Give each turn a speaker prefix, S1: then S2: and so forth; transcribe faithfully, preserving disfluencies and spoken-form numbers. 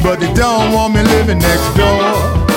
S1: but they don't want me living next door.